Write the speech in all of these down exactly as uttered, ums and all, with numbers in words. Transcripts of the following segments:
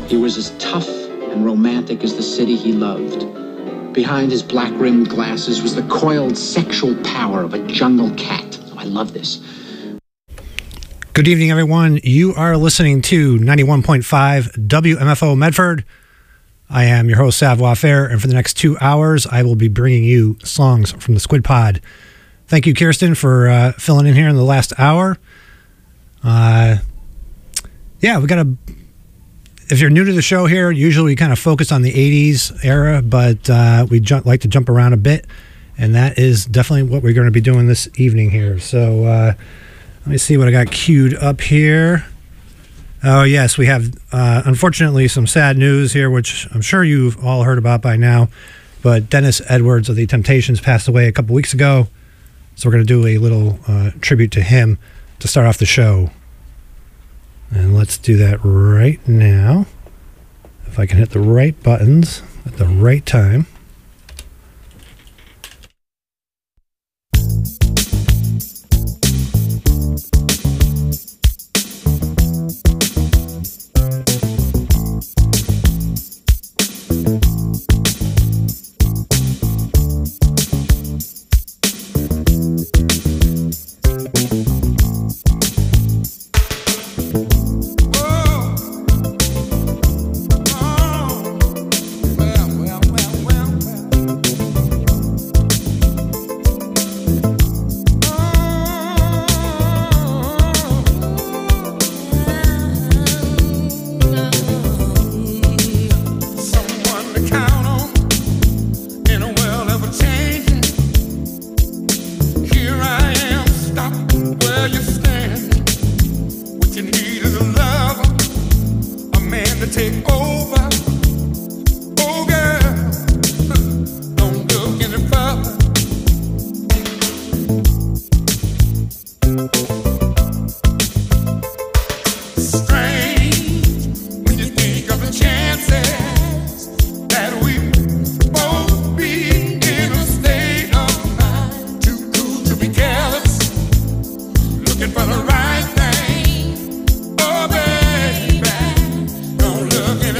He was as tough and romantic as the city he loved. Behind his black-rimmed glasses was the coiled sexual power of a jungle cat. Oh, I love this. Good evening, everyone. You are listening to ninety-one point five W M F O Medford. I am your host, Savoir Faire, and for the next two hours, I will be bringing you songs from the Squid Pod. Thank you, Kirsten, for uh, filling in here in the last hour. Uh, yeah, we got a... If you're new to the show here, usually we kind of focus on the eighties era, but uh, we jump, like to jump around a bit, and that is definitely what we're going to be doing this evening here. So uh, let me see what I got queued up here. Oh, yes, we have, uh, unfortunately, some sad news here, which I'm sure you've all heard about by now, but Dennis Edwards of the Temptations passed away a couple weeks ago, so we're going to do a little uh, tribute to him to start off the show. And let's do that right now. If I can hit the right buttons at the right time. Looking for the right thing. Oh, baby, don't look any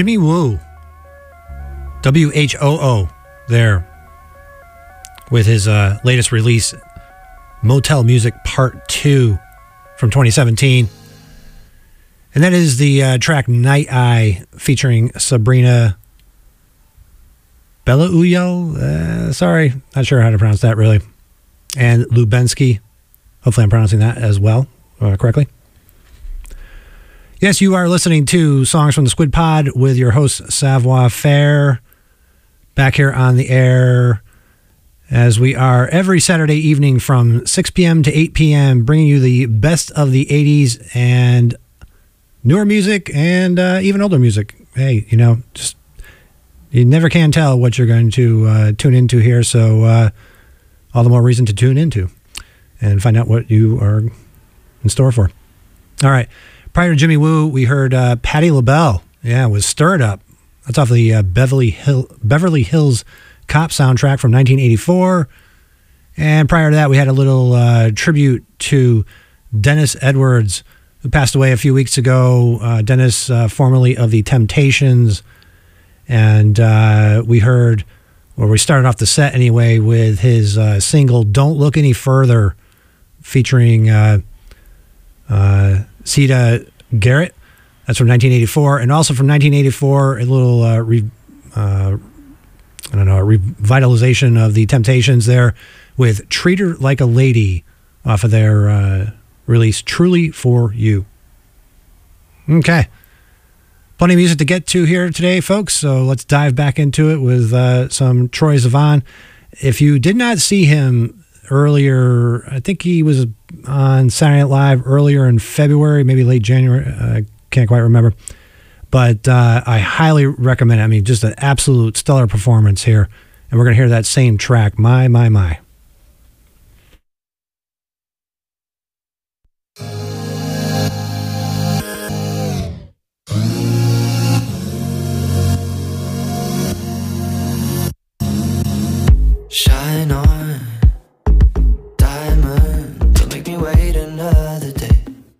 Jimmy Woo, W H O O, there, with his uh, latest release, Motel Music Part two from twenty seventeen. And that is the uh, track Night Eye featuring Sabrina Belauyo. Uh, sorry, not sure how to pronounce that really. And Lubensky. Hopefully I'm pronouncing that as well, uh, correctly. Yes, you are listening to Songs from the Squid Pod with your host, Savoir Faire, back here on the air as we are every Saturday evening from six p.m. to eight p.m., bringing you the best of the eighties and newer music and uh, even older music. Hey, you know, just you never can tell what you're going to uh, tune into here, so uh, all the more reason to tune into and find out what you are in store for. All right. Prior to Jimmy Woo, we heard uh, Patti LaBelle. Yeah, was Stir It Up. That's off the uh, Beverly Hill, Beverly Hills Cop soundtrack from nineteen eighty-four. And prior to that, we had a little uh, tribute to Dennis Edwards, who passed away a few weeks ago. Uh, Dennis, uh, formerly of the Temptations. And uh, we heard, or we started off the set anyway, with his uh, single Don't Look Any Further, featuring uh, uh, Sita Garrett. That's from nineteen eighty-four. And also from nineteen eighty-four, a little, uh, re, uh, I don't know, a revitalization of the Temptations there with Treat Her Like a Lady off of their uh, release Truly For You. Okay. Plenty of music to get to here today, folks, so let's dive back into it with uh, some Troye Sivan. If you did not see him earlier, I think he was on Saturday Night Live earlier in February, maybe late January, I uh, can't quite remember. But uh, I highly recommend it. I mean, just an absolute stellar performance here. And we're going to hear that same track, My, My, My. Shine on, diamond, don't make me wait another day.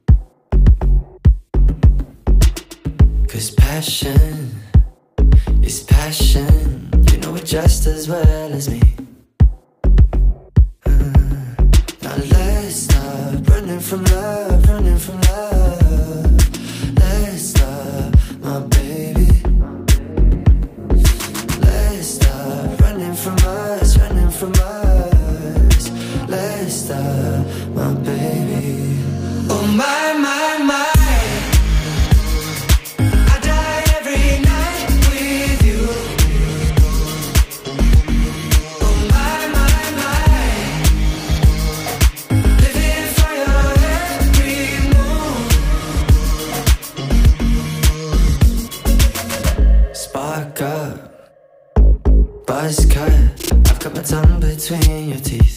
Cause passion is passion, you know it just as well as me. uh, Now let's stop running from love, running from love. Let's stop, my baby. Let's stop running from us, running from us. Let's stop, my baby. Oh my, my, my. I die every night with you. Oh my, my, my. Living for your every move. Spark up, buzz cut. I've got my tongue between your teeth.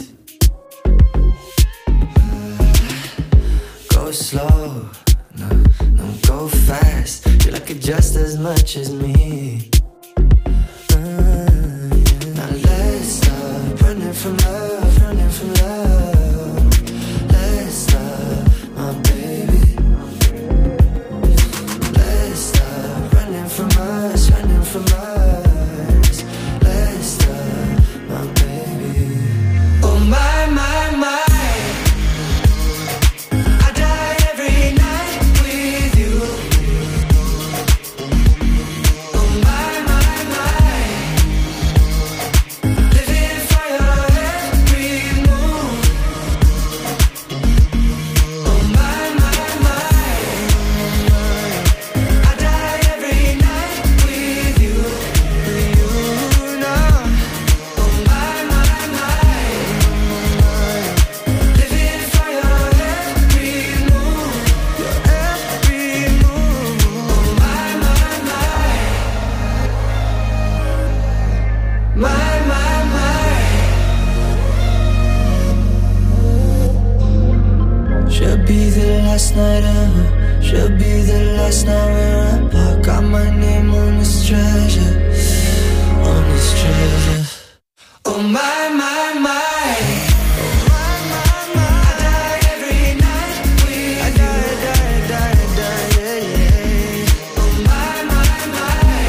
Go slow, no, no, go fast. You like it just as much as me. uh, yeah. Now let's stop running from love, running from love. Let's stop, my baby. Let's stop running from us, running from us. Let's stop, my baby. Oh my, my, my. I die every night with you. Oh my, my, my. Living for your every move. Oh my, my, my. I die every night with you. With you now. Oh my, my, my. Living for your every move. Your every move. Oh my, my, my. My, my, my. Should be the last night ever. Should be the last night we're apart. Got my name on this treasure, on this treasure. Oh my, my, my. Oh my, my, my. I die every night with I die, you. Die, die, die, yeah, yeah. Oh my, my, my.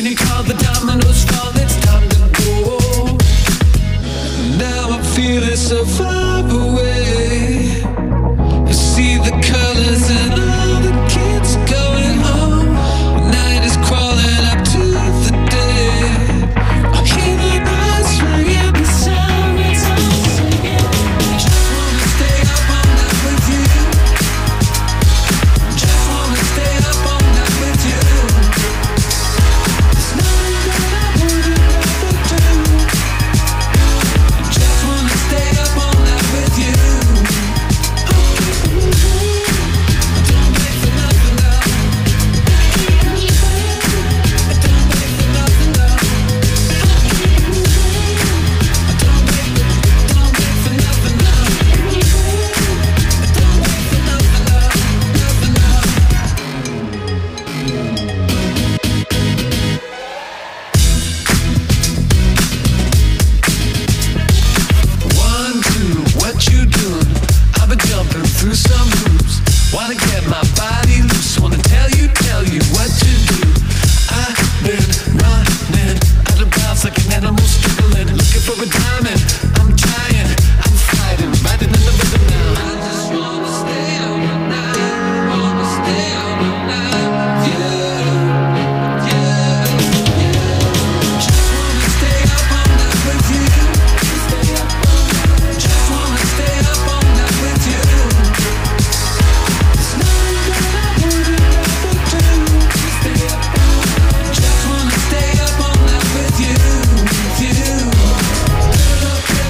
you call the dominoes fall, it's time to go. Now I'm feeling so far away. I see the colors and all the kids going home. Night is crawling up to the day. I hear the birds ringing, the sirens all singing. Just wanna stay up all night with you. Just wanna stay up all night with you. There's nothing that I wouldn't rather do. Just wanna stay up all night with you. Don't wait for nothing now. Don't wait for nothing now. Don't wait, don't wait for nothing now. Don't wait for nothing now, nothing now. One, two, what you doing? I've been jumping through some hoops. Wanna get my body loose. Wanna tell you, tell you what to do. I've been running out of bounds like an animal struggling, looking for a diamond. I'm trying, I'm fighting, riding in the rhythm now. I just wanna stay up all night, wanna stay up all night with you. Yeah, yeah. Just wanna stay up all night with you. Stay up all night. Just wanna stay up all night with you. There's nothing that I wouldn't rather do. Stay up all night. Just wanna stay up all night with you, with you. Get up, get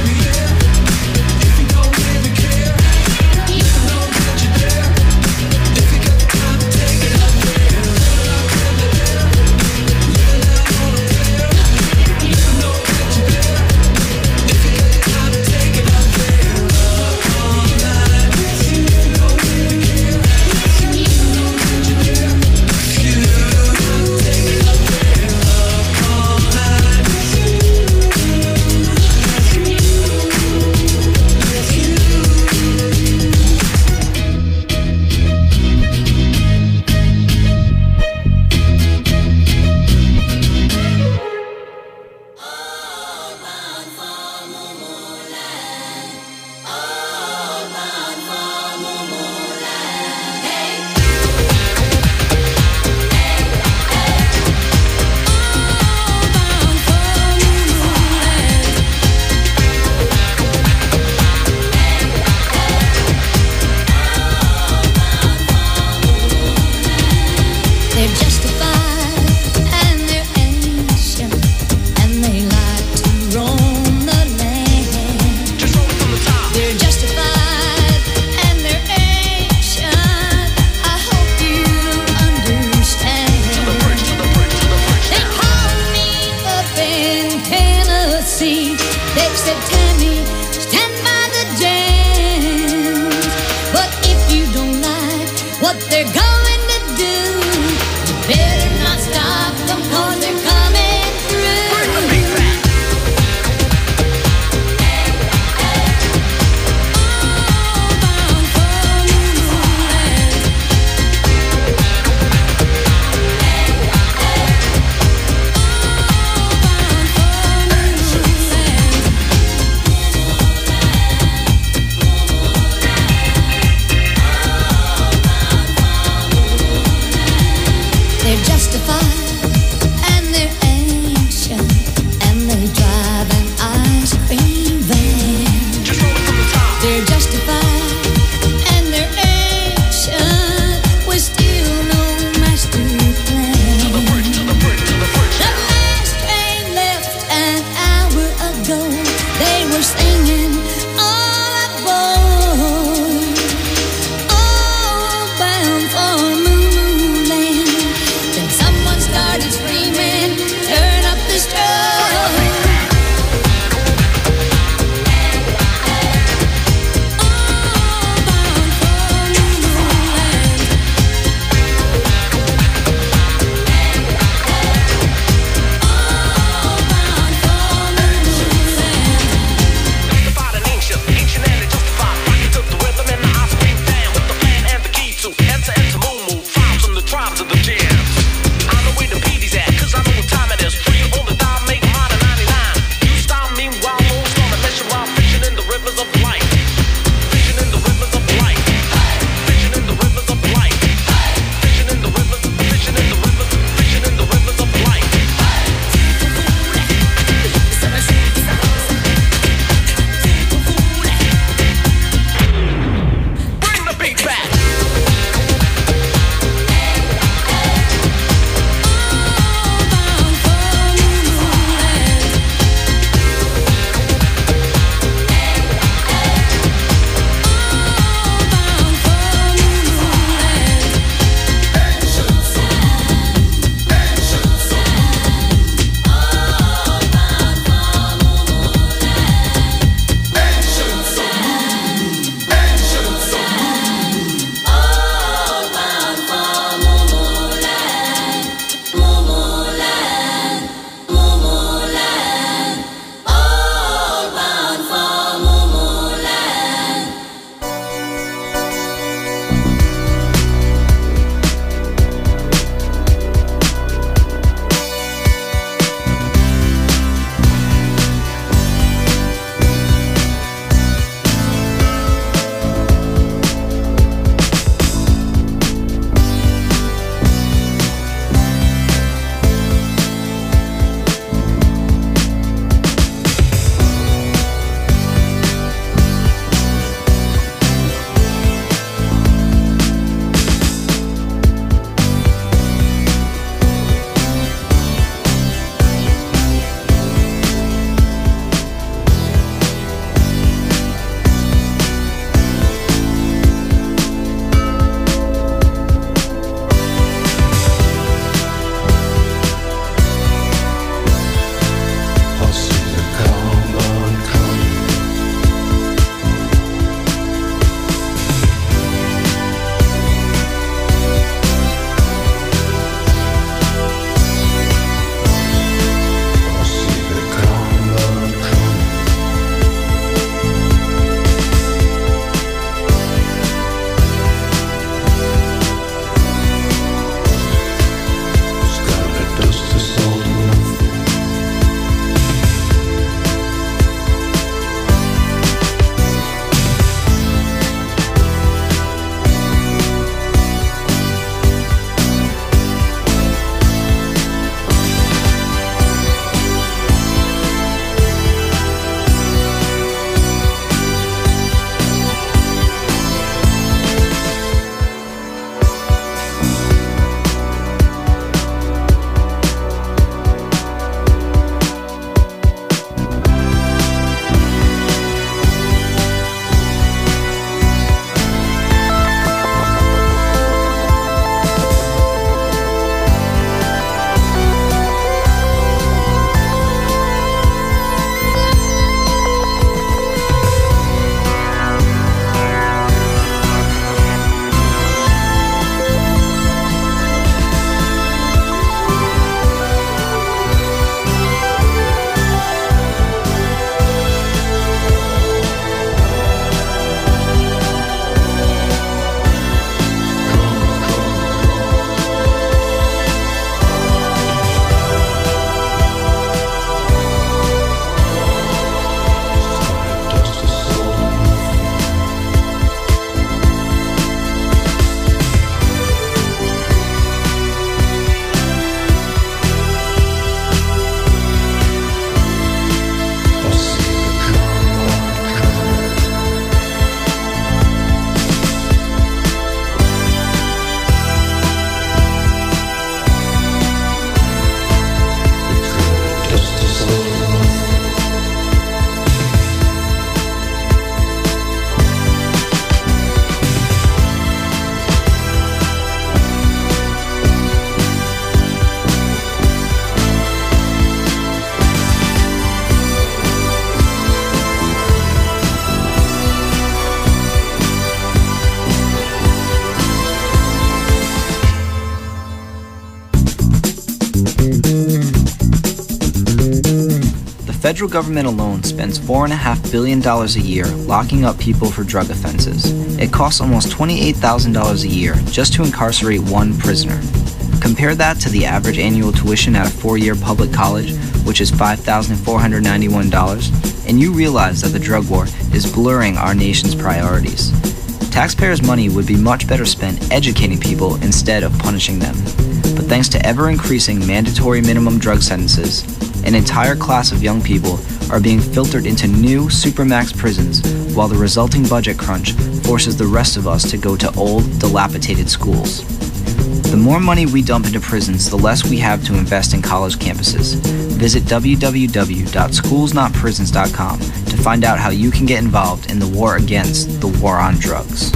federal government alone spends four point five billion dollars a year locking up people for drug offenses. It costs almost twenty-eight thousand dollars a year just to incarcerate one prisoner. Compare that to the average annual tuition at a four-year public college, which is five thousand four hundred ninety-one dollars, and you realize that the drug war is blurring our nation's priorities. Taxpayers' money would be much better spent educating people instead of punishing them. But thanks to ever-increasing mandatory minimum drug sentences, an entire class of young people are being filtered into new supermax prisons, while the resulting budget crunch forces the rest of us to go to old, dilapidated schools. The more money we dump into prisons, the less we have to invest in college campuses. Visit w w w dot schools not prisons dot com to find out how you can get involved in the war against the war on drugs.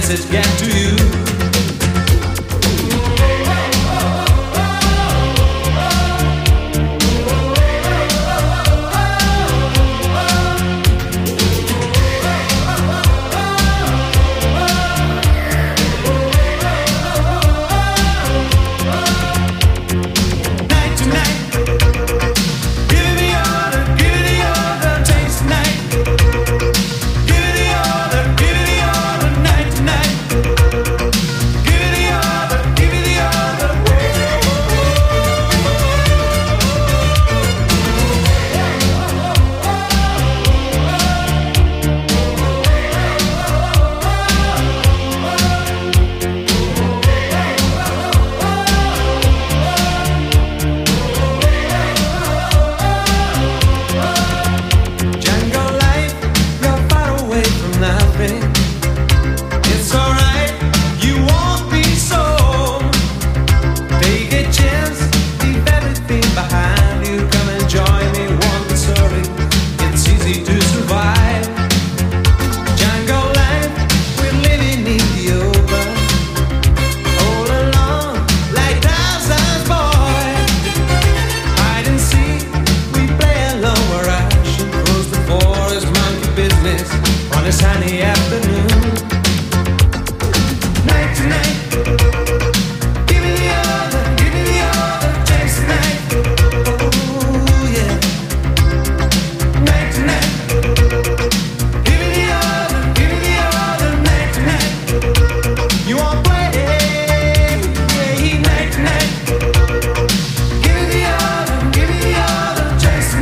message get to you?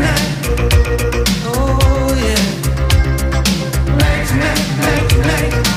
Night, night, night.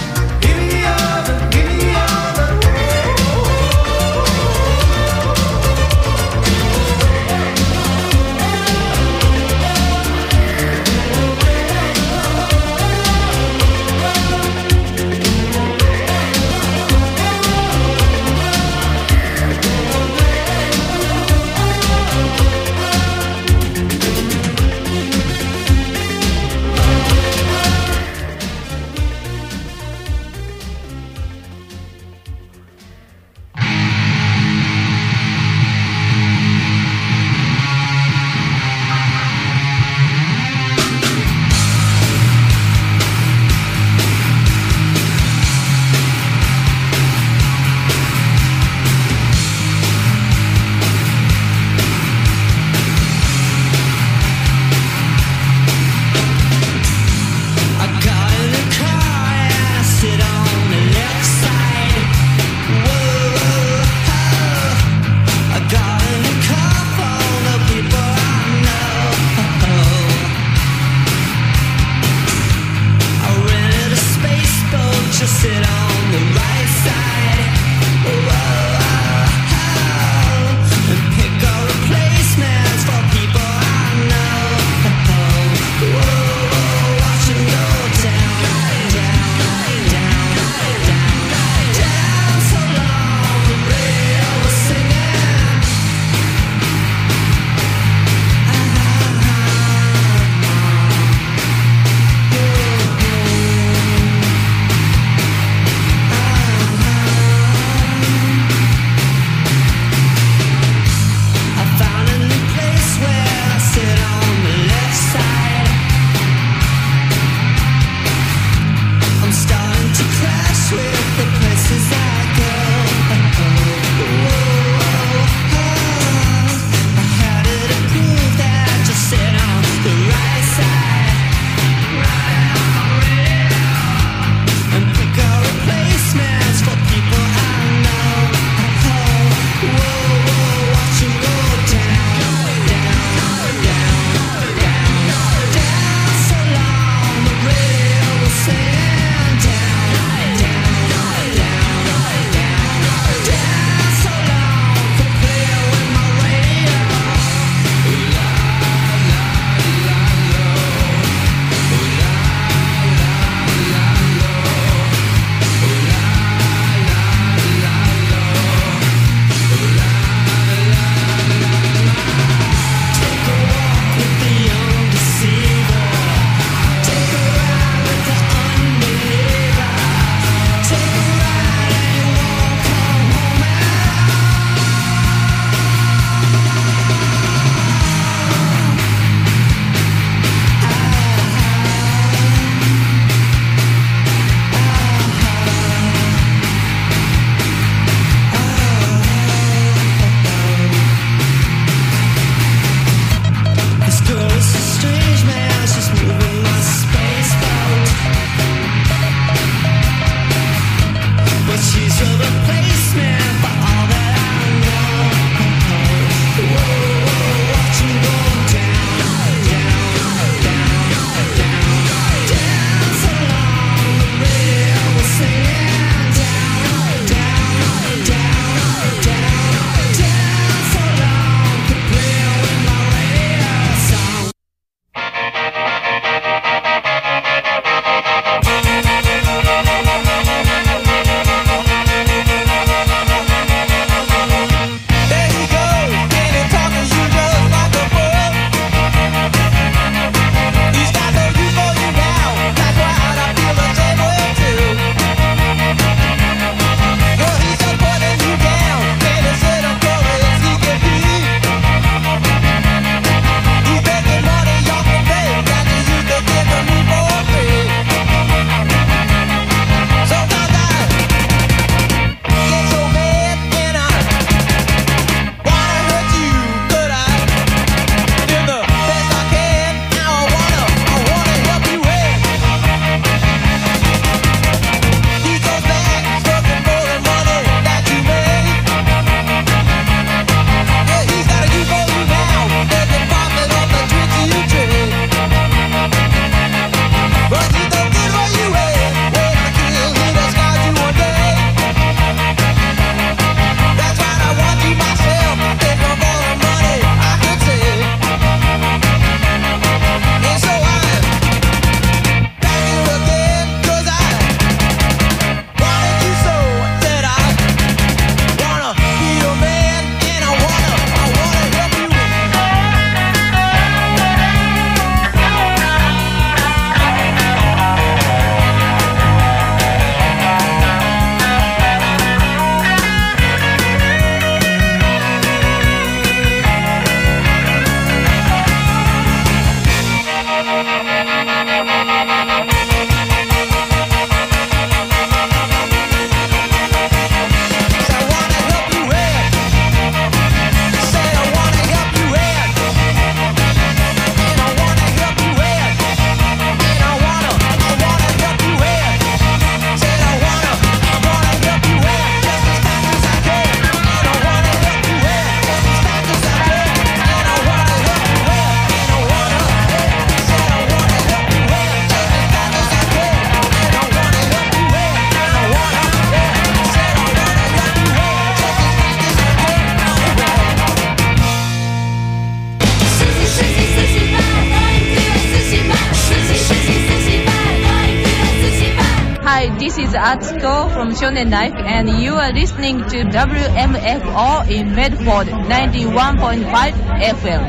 Hi, this is Atsuko from Shonen Life, and you are listening to W M F O in Medford, ninety-one point five F M.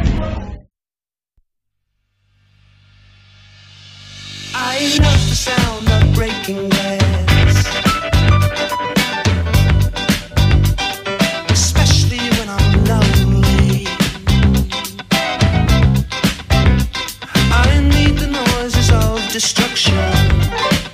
I love the sound of breaking glass, especially when I'm lonely. I need the noises of destruction.